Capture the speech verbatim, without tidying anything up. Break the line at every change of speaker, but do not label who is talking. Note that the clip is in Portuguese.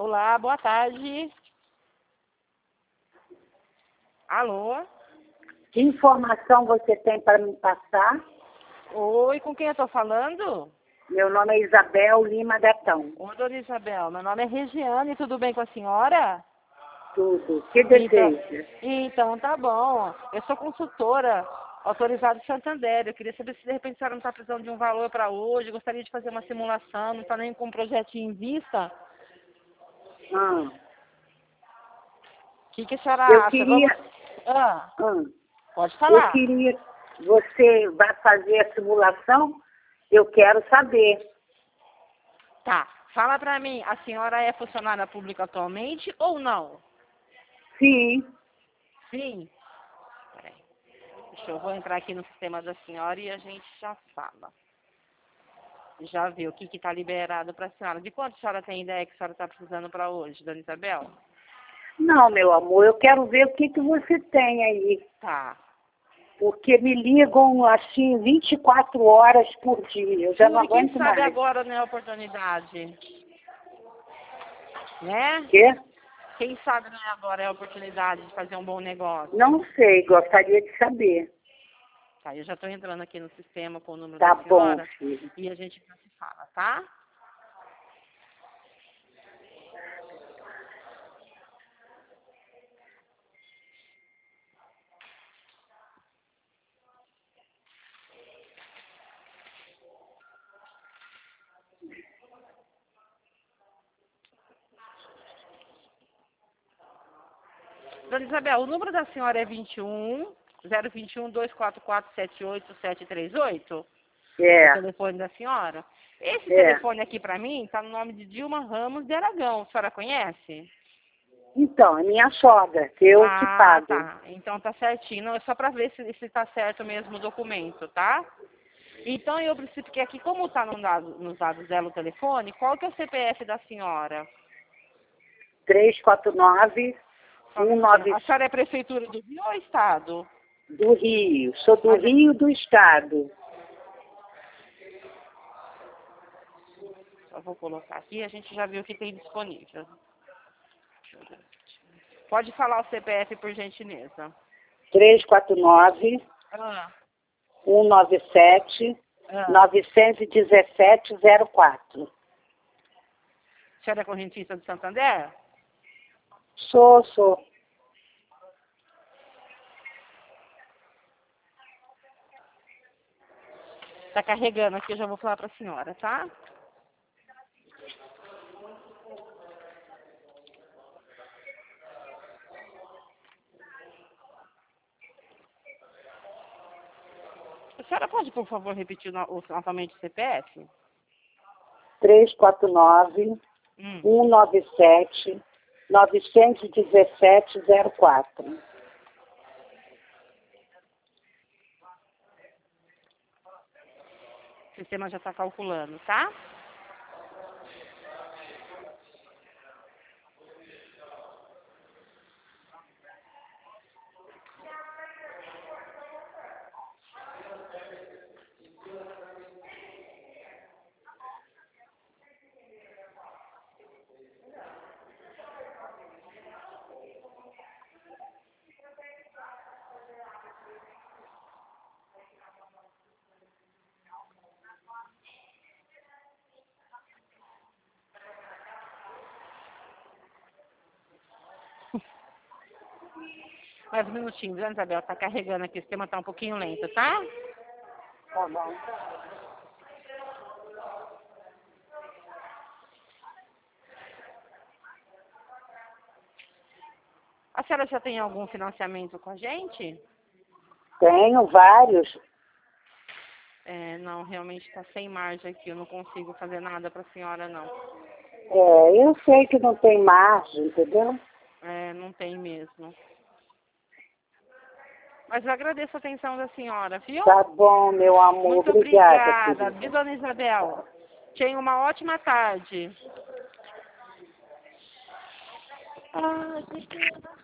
Olá, boa tarde. Alô?
Que informação você tem para me passar?
Oi, com quem eu tô falando?
Meu nome é Isabel Lima Gatão.
Oi, dona Isabel, meu nome é Regiane, tudo bem com a senhora?
Tudo. Que
Então,
deseja?
então tá bom. Eu sou consultora autorizada de Santander. Eu queria saber se de repente a senhora não está precisando de um valor para hoje. Gostaria de fazer uma simulação, não está nem com um projetinho em vista.
Ah,
O que, que a senhora
eu
acha?
queria...
Vamos... Ah,
Ah,
pode
eu
falar.
queria... Você vai fazer a simulação? Eu quero saber.
Tá. Fala pra mim, a senhora é funcionária pública atualmente ou não?
Sim.
Sim. Peraí. Deixa eu vou entrar aqui no sistema da senhora e a gente já fala. Já viu o que está liberado para a senhora. De quanto a senhora tem ideia que a senhora está precisando para hoje, dona Isabel?
Não, meu amor, eu quero ver o que, que você tem aí.
Tá.
Porque me ligam assim vinte e quatro horas por dia. Eu já não
Jure, quem
aguento
sabe
mais.
agora não é a oportunidade. Né?
Quê?
Quem sabe não é agora é a oportunidade de fazer um bom negócio.
Não sei, gostaria de saber.
Tá, eu já estou entrando aqui no sistema com o número
Tá
da
bom,
senhora
filho.
e a gente já se fala, tá? Dona Isabel, o número da senhora é vinte e um, zero vinte e um, dois quatro quatro, sete oito sete três oito? O
É,
telefone da senhora? Esse
é.
telefone aqui para mim está no nome de Dilma Ramos de Aragão. A senhora conhece?
Então, é minha sogra, que eu que
Ah,
pago.
tá. Então tá certinho. Não, é só para ver se se tá certo mesmo o documento, tá? Então eu preciso, porque aqui como está no dado, nos dados dela o telefone, qual que é o C P F da senhora?
três quatro nove,
Só um
um
minutinho.
nove
A senhora é prefeitura do Rio ou Estado?
do Rio. Sou do
Mas é-
Rio do Estado.
Só vou colocar aqui, a gente já viu o que tem disponível. Pode falar o C P F por gentileza.
três quatro nove,
Ah,
um nove sete,
ah.
nove um sete zero quatro.
A senhora é correntista do Santander?
Sou, sou.
Tá carregando aqui, eu já vou falar pra senhora, tá? A senhora pode, por favor, repetir no- o- novamente o C P F?
três quatro nove,
Hum.
um nove sete, nove um sete zero quatro.
O sistema já tá calculando, tá? Mais um minutinho, viu, Isabel? Tá carregando aqui, o sistema tá um pouquinho lento, tá?
Tá bom.
A senhora já tem algum financiamento com a gente?
Tenho vários.
É, não, realmente tá sem margem aqui, eu não consigo fazer nada pra senhora, não.
É, eu sei que não tem margem, entendeu?
É, não tem mesmo. Mas eu agradeço a atenção da senhora, viu?
Tá bom, meu amor.
Muito
Obrigada,
obrigada,
querida.
viu, dona Isabel? Tenha uma ótima tarde. Ah, que pena.